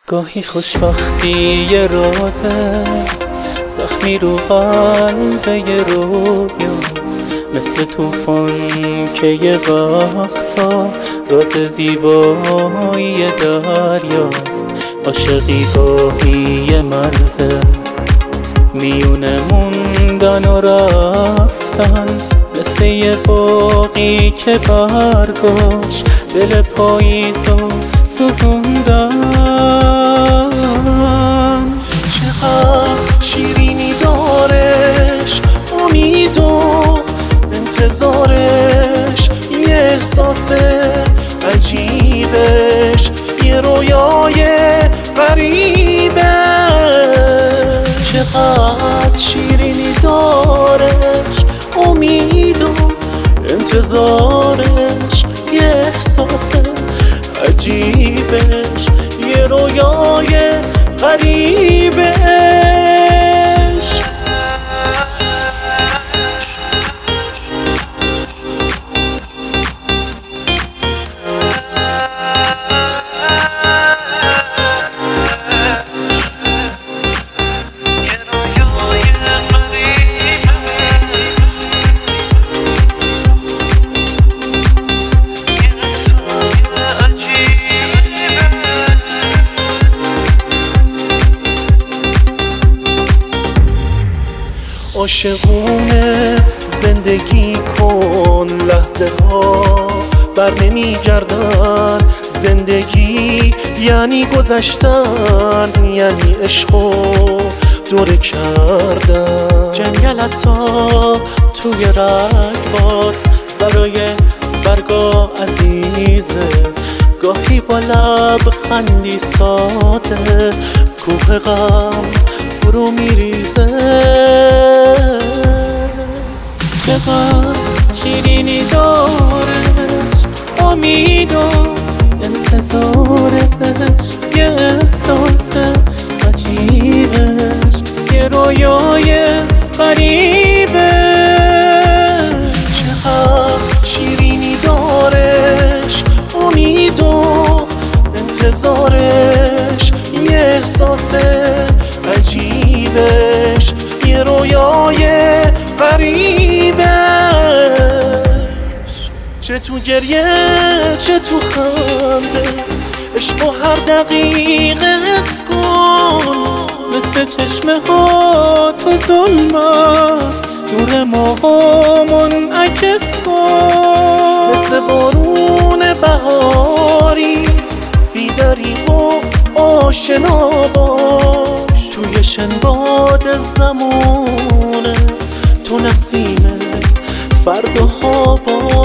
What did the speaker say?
گاهی خوشبختی یه رازه، زخمی رو قلب یه رویاست، مثل توفان که یه وقتا راز زیبایی دریاست. عاشقی گاهی یه مرزه میونه موندن و رفتن، مثل یه باغی که برگاش دل پاییزو سوزوندن. چقدر شیرینی دارش، امید و انتظارش، یه احساس عجیبش، یه رویای غریبش. چقدر شیرینی دارش، امید و انتظارش، یه احساس عجیبش، یه رویای غریبش. عاشقونه زندگی کن، لحظه ها بر نمی گردن. زندگی یعنی گذشتن، یعنی عشق و دوره کردن. جنگلتا توی رگبار برای برگا عزیزه، گاهی با لبخندی ساده کوه غم فرو میریزه. چقدر شیرینی دارش، امید و انتظارش، یه احساس عجیبش، یه رویای غریبش. چقدر شیرینی دارش، امید و انتظارش، یه احساس عجیبش، یه رویای غریبش. چه تو گریه چه تو خنده، عشق و هر دقیقه حس کن. مثل چشمه ها تو ظلمت نور ماها منعکس کن. مثل بارون بهاری بی‌دریغ و آشنا باش. توی شنباد زمونه تو نسیم فرداها باش.